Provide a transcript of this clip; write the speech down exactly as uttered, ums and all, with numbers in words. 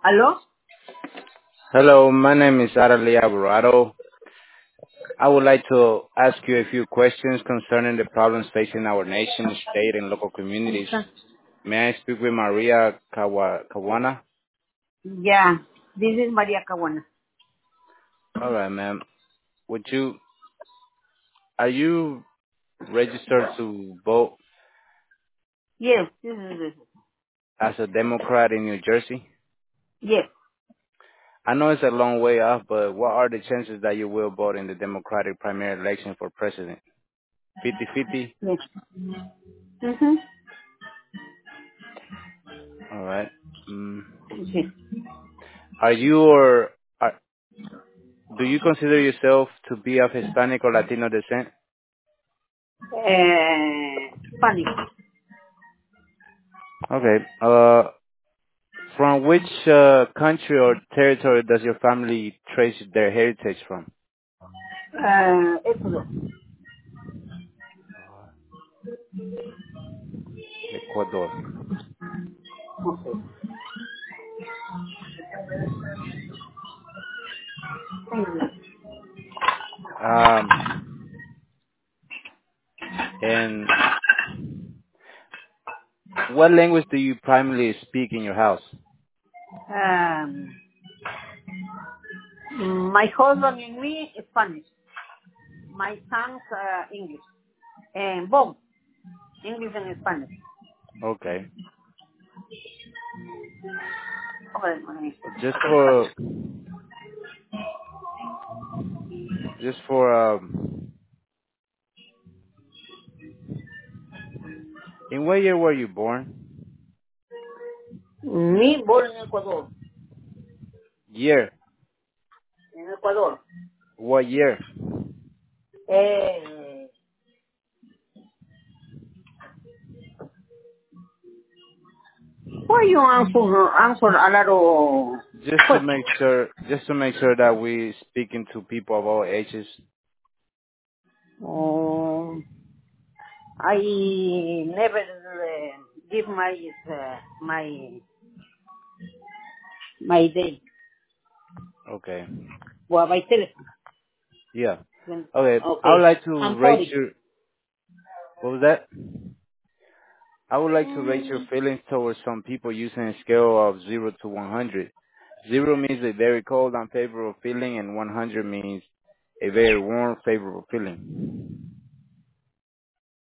¿Aló? Hello, my name is Arali Alvarado. I would like to ask you a few questions concerning the problems facing our nation, state, and local communities. May I speak with Maria Kawa- Kawana? Yeah, this is Maria Caguana. All right, ma'am. Would you, are you registered to vote Yes, this is this. as a Democrat in New Jersey? Yes, I know it's a long way off, but what are the chances that you will vote in the Democratic primary election for president? Fifty-fifty. yes. Mm-hmm. All right. Mm. Sí. Are you or are, Do you consider yourself to be of Hispanic or Latino descent? Eh, Spanish. Okay. Uh, from which uh, country or territory does your family trace their heritage from? Eh, Ecuador. Ecuador. Okay. Thank you. Um, and what language do you primarily speak in your house? Um, my husband and me, Spanish. My sons, uh, English. And both, English and Spanish. Okay. Okay, my- Just okay, for Spanish. just for um, in what year were you born? Me born in Ecuador. Year. In Ecuador. What year? Eh, why you answer, answer a lot of Just to questions? make sure, just to make sure that we speaking to people of all ages. Oh, I never uh, give my uh, my my day Okay. well by telephone. Yeah. When, Okay. I would okay, like to I'm rate sorry. your, what was that? I would like to rate your Mm, feelings towards some people using a scale of zero to one hundred. Zero means a very cold, unfavorable feeling, and one hundred means a very warm, favorable feeling.